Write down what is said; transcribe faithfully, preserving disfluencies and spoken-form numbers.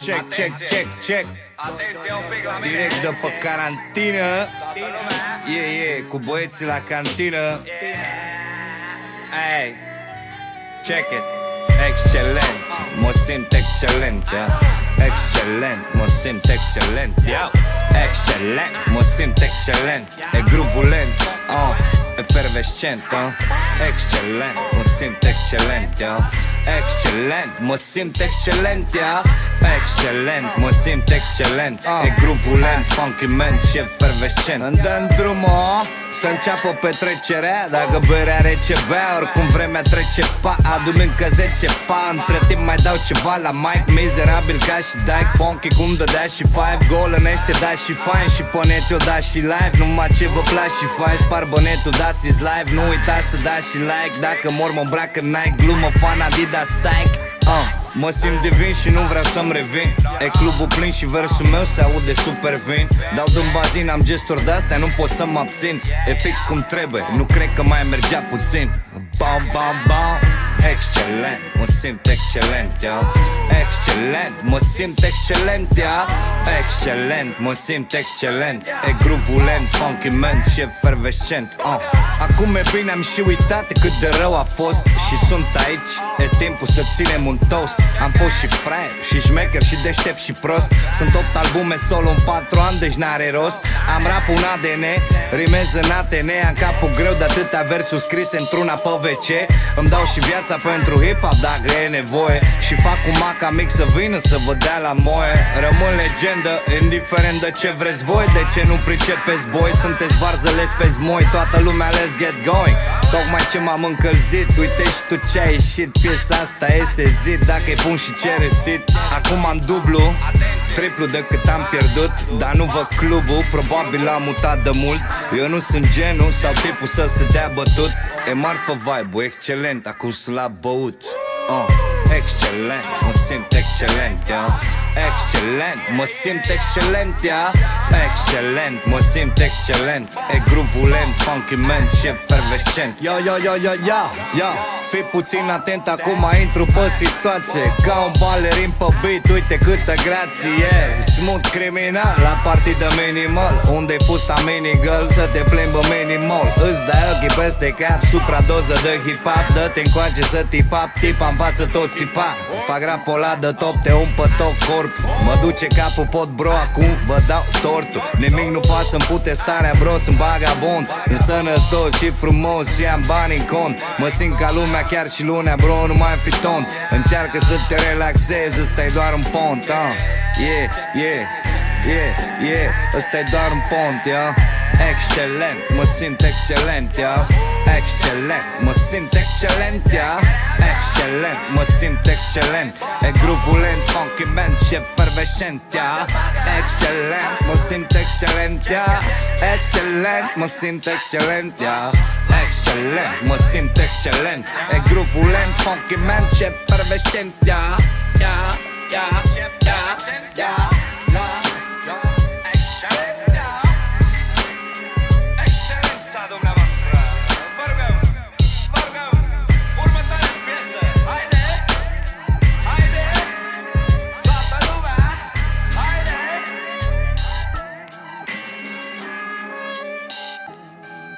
Check, check, check, check. Direct de pe carantină. Yeah, yeah, cu băieții la cantină. Hey, check it. Excelent, mă simt excelent, yeah. Excelent, mă simt excelent, yeah. Excelent, mă simt excelent. E groovulent, uh, efervescent, uh. Excelent, mă simt excelent, yeah. Excelent, mă simt excelent, yeah. Excelent, mă simt excelent. uh. E groovulent, funky man și efervescent. Îmi dăm drumul să înceapă petrecerea. Dacă berea rece bea, oricum vremea trece pa. Adu-mi încă zece fa. Între timp mai dau ceva la mic. Mizerabil ca și Dyke, funky cum dădea și five. Golănește, da și fine. Și pe net eu da și live. Numai ce vă place și fain. Spar bănetul, dați-ți live. Nu uitați să dați și like. Dacă mor mă îmbracă Nike. Glumă, fan, Adidas, psych. uh. Mă simt divin și nu vreau să-mi revin. E clubul plin și versul meu se aude super vin. Dau din bazin, am gesturi de-astea, nu pot să mă abțin. E fix cum trebuie, nu cred că mai mergea puțin. Bam, bam, bam. Excelent, mă simt excelent, yo. Excelent, mă simt excelent, yo. Excelent, mă simt excelent. E groovulent, funky man și efervescent, uh. Acum e bine, am și uitat cât de rău a fost. Și sunt aici, e timpul să ținem un toast. Am fost și fraier, și șmecher, și deștept și prost. Sunt opt albume solo în patru ani, deci n-are rost. Am rap un A D N, rimez în A T N. Am capul greu de atâtea versuri scrise într-una pe V C. Îmi dau și viața pentru hip-hop dacă e nevoie. Și fac un maca mic să vină să vă dea la moe. Rămân legendă, indiferent de ce vreți voi. De ce nu pricepeți voi? Sunteți varză, lespezi moi. Toată lumea, let's get going. Tocmai ce m-am încălzit. Uite și tu ce ai ieșit. Piesa asta e sezit. Dacă e bun și ce resit. Acum am dublu, triplu decât am pierdut. Dar nu văd clubul, probabil am mutat de mult. Eu nu sunt genul sau tipul să se dea bătut. E marfă vibe-ul, excelent, acum sunt la băut. uh. Excelent, mă simt excelent, yeah. Excelent, mă simt excelent, yeah. Excelent, mă simt excelent. E groovulent, funky man și efervescent. Yo, yo, yo, yo, yo, yo. Fii puțin atent, acum intru pe situație. Ca un balerin pe beat, uite câtă grație, yeah. Smooth criminal, la partidă minimal. Unde-i fusta mini-girl, să te plimbă minimal. Îți dai ochii peste cap, supradoză de hip-hop. Dă-te încoace să tip-up, tipa în față tot țipa. Fac rapolat de top, te umpă tot corp. Mă duce capul pot bro, acum vă dau tortul. Nimic nu poate să-mi pute starea bro, sunt vagabond. În sănătos și frumos și am bani în cont. Mă simt ca lumea, chiar și lunea bro, nu mai fi tont. Încearcă să te relaxezi, ăsta-i doar un pont, uh. Yeah, yeah, yeah, yeah. Ăsta-i doar un pont, yeah. Excelent, mă simt excelent, yeah. Excelent, mă simt excelent, yeah. Excelent, mă simt excelent. E groovulent, funky man și efervescent, yeah. Excelent, mă simt excelent, yeah. Excelent, mă simt excelent, yeah. Excelent, mă simt excelent. E groovulent, funky man și efervescent, yeah. Yeah, yeah, yeah, yeah.